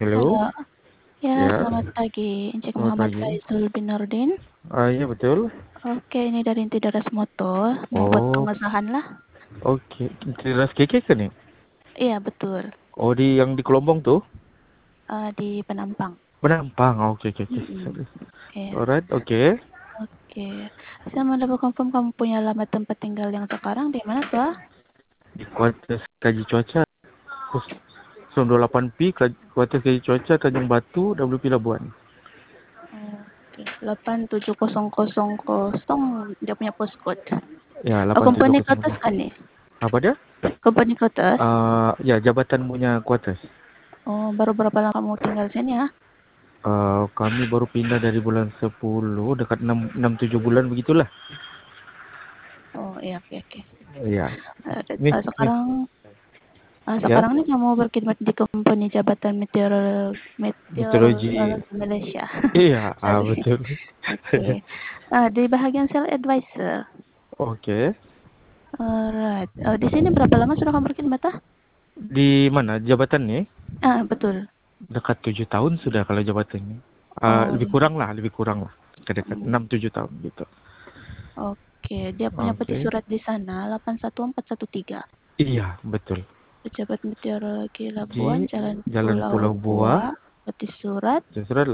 Halo, Halo, ya ya, selamat pagi, Encik selamat Muhammad pagi. Faizul bin Nurdin. Iya betul. Oke, ini dari Inti Daras Moto, mau buat Oh, pengesahan lah. oke. Teras keke kan nih? Iya betul, Oh, yang di Kelompong tuh? di Penampang. Penampang. Oh, oke, oke, oke. Mm-mm. Sorry. Iya, Alright, oke. oke. Saya mau double confirm kamu punya alamat tempat tinggal yang sekarang di mana tuh? Di Kuartes Kaji Cuaca. 08P, Kuartes Kaji Cuaca, Tanjung Batu, WP Labuan. Oke, 87000 dia punya postcode. Ya, Oh, company ke 8700. atas kan nih? Apa dia? Company ke atas? Ya, jabatan punya Kuartes. Oh, baru berapa lama kamu tinggal sini ya? Kami baru pindah dari bulan 10, dekat 6 7 bulan begitulah. Oh, iya, oke, oke. Iya. Nih, nih. Sekarang Ya, sekarang ini kamu berkhidmat di Company Jabatan meteorologi. Meteorologi Malaysia. Iya, Sorry. betul. Oke. Di bahagian sales advisor. Oke. Alright. Di sini berapa lama sudah kamu berkhidmat? Di mana jabatan nih? Betul. Dekat 7 tahun sudah kalau jabatannya. Oh, Lebih kurang lah, lebih kurang lah. Dekat mm, 6 7 tahun gitu. oke. Dia punya peti Oke. surat di sana 81413. Iya, betul. Pejabat Meteorologi Labuan, Di Jalan Jalan Pulau Pulau Buah, Buah, peti surat. surat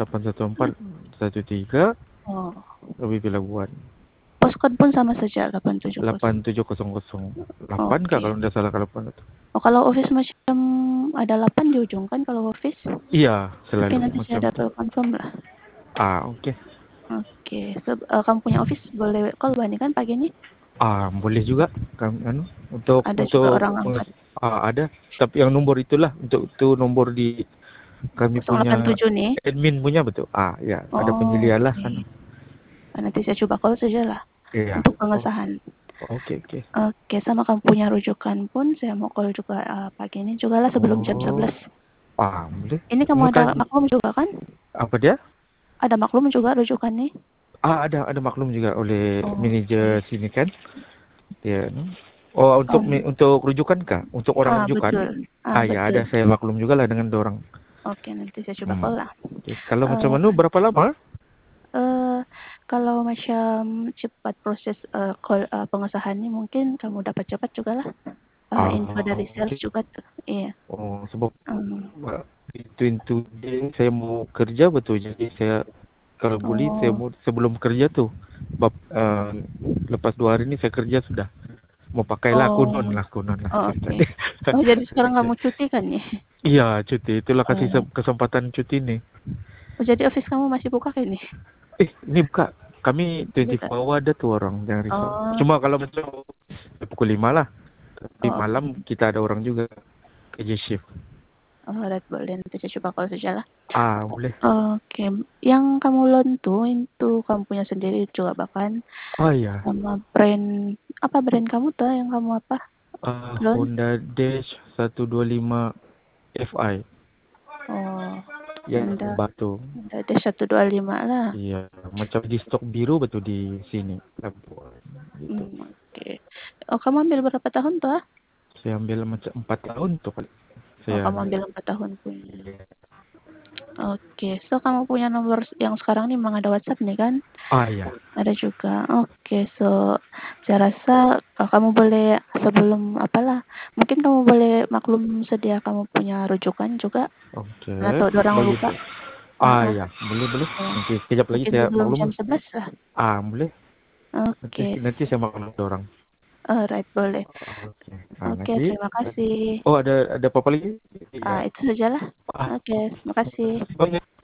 81413, Oh, lebih Labuan. postcode pun sama saja 870. 87008 kak Oke. kalau tidak salah kalau itu. Oh, kalau office macam ada 8 di ujung kan kalau office? Iya, Oke, selalu nanti saya macam itu. double confirm lah. Oke. Oke, kamu punya office boleh call Bani kan pagi ini? Boleh juga kami untuk Ada juga orang angkat. ada, tapi yang nomor itulah untuk itu nomor di kami punya 087 nih. admin punya betul. Ya, ada Oh, penyelia lah oke. kan. Nanti saya coba call saja lah Iya. untuk Oh, pengesahan. oke, oke. Oke, sama kamu punya rujukan pun saya mau call juga pagi ini juga lah sebelum jam Oh, 11. boleh. Ini kamu ada Muka maklum juga kan? apa dia? Ada maklum juga rujukan nih? Ada maklum juga oleh Oke. manajer sini kan. Dia Oh, untuk rujukan kah? Untuk orang rujukan? Betul. Ya Betul. ada saya maklum juga lah dengan orang. Oke, nanti saya coba call lah. Oke. Kalau macam Eh, mana berapa lama? eh kalau macam cepat proses pengesahannya mungkin kamu dapat cepat juga lah. Info dari sales Oke. juga tuh. Iya. Sebab Um, itu day saya mau kerja betul, jadi saya kalau boleh saya oh, mau sebelum kerja tuh lepas 2 hari ini saya kerja sudah mau pakailah oh, kunon lah oke. ceritanya. Oh, jadi sekarang kamu cuti kan nih? Iya, cuti itulah kasih Oh, kesempatan cuti nih. jadi office kamu masih buka kan nih? Ini buka, kami Buka. 24 hour ada tuh orang yang risau. Oh, Cuma kalau macam pukul 5 lah, tapi oh, malam kita ada orang juga kerja shift. alright, boleh nanti saya coba call saja lah. Boleh. Oke, yang kamu loan tuh itu kamu punya sendiri juga bahkan Iya. sama brand apa brand kamu tuh yang kamu apa loan? Honda Dash 125 Fi. Oh, Ya, Honda batu. ada 125 lah. Iya, macam di stok biru betul di sini. Gitu. Oke. Oh, kamu ambil berapa tahun tuh? Saya ambil macam 4 tahun tuh kali. Oh, Saya kamu ambil. ambil 4 tahun punya. Oke, so kamu punya nomor yang sekarang nih memang ada WhatsApp nih kan? Iya. Ada juga. Oke, so saya rasa kamu boleh sebelum apalah, mungkin kamu boleh maklum sedia kamu punya rujukan juga Oke. atau ada orang Bagi lupa. Uh, iya, boleh. ya. Nanti sekejap lagi Mungkin saya sebelum maklum. jam 11 lah. Boleh. Nanti Oke, nanti saya maklum ke orang. alright, boleh. Oke. Oke, Nanti terima kasih. ada apa-apa lagi? Iya. Itu sajalah. Ah, Oke, terima kasih. banyak.